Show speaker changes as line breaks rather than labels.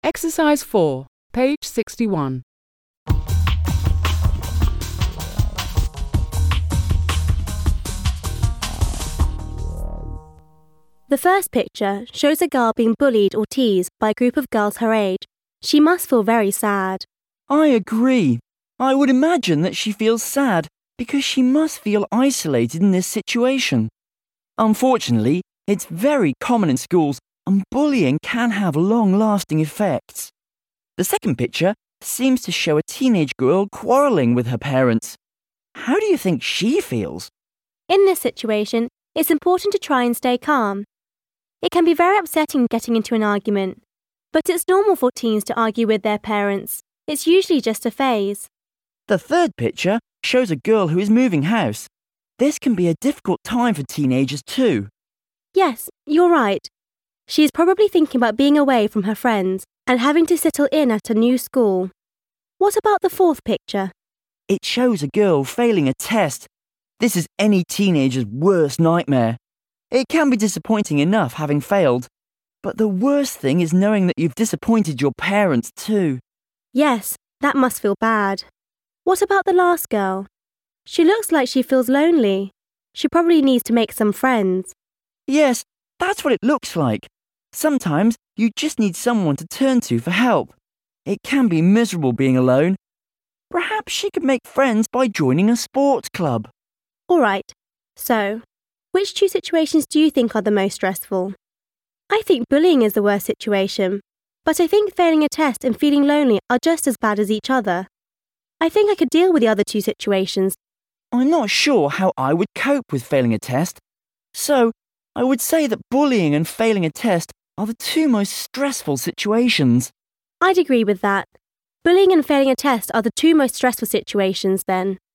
Exercise 4, page 61.
The first picture shows a girl being bullied or teased by a group of girls her age. She must feel very sad.
I agree. I would imagine that she feels sad because she must feel isolated in this situation. Unfortunately, it's very common in schools and bullying can have long-lasting effects. The second picture seems to show a teenage girl quarrelling with her parents. How do you think she feels?
In this situation, it's important to try and stay calm. It can be very upsetting getting into an argument, but it's normal for teens to argue with their parents. It's usually just a phase.
The third picture shows a girl who is moving house. This can be a difficult time for teenagers too.
Yes, you're right. She is probably thinking about being away from her friends and having to settle in at a new school. What about the fourth picture?
It shows a girl failing a test. This is any teenager's worst nightmare. It can be disappointing enough having failed, but the worst thing is knowing that you've disappointed your parents too.
Yes, that must feel bad. What about the last girl? She looks like she feels lonely. She probably needs to make some friends.
Yes, that's what it looks like. Sometimes you just need someone to turn to for help. It can be miserable being alone. Perhaps she could make friends by joining a sports club.
All right, so which two situations do you think are the most stressful? I think bullying is the worst situation, but I think failing a test and feeling lonely are just as bad as each other. I think I could deal with the other two situations.
I'm not sure how I would cope with failing a test. So, I would say that bullying and failing a test are the two most stressful situations.
I'd agree with that. Bullying and failing a test are the two most stressful situations then.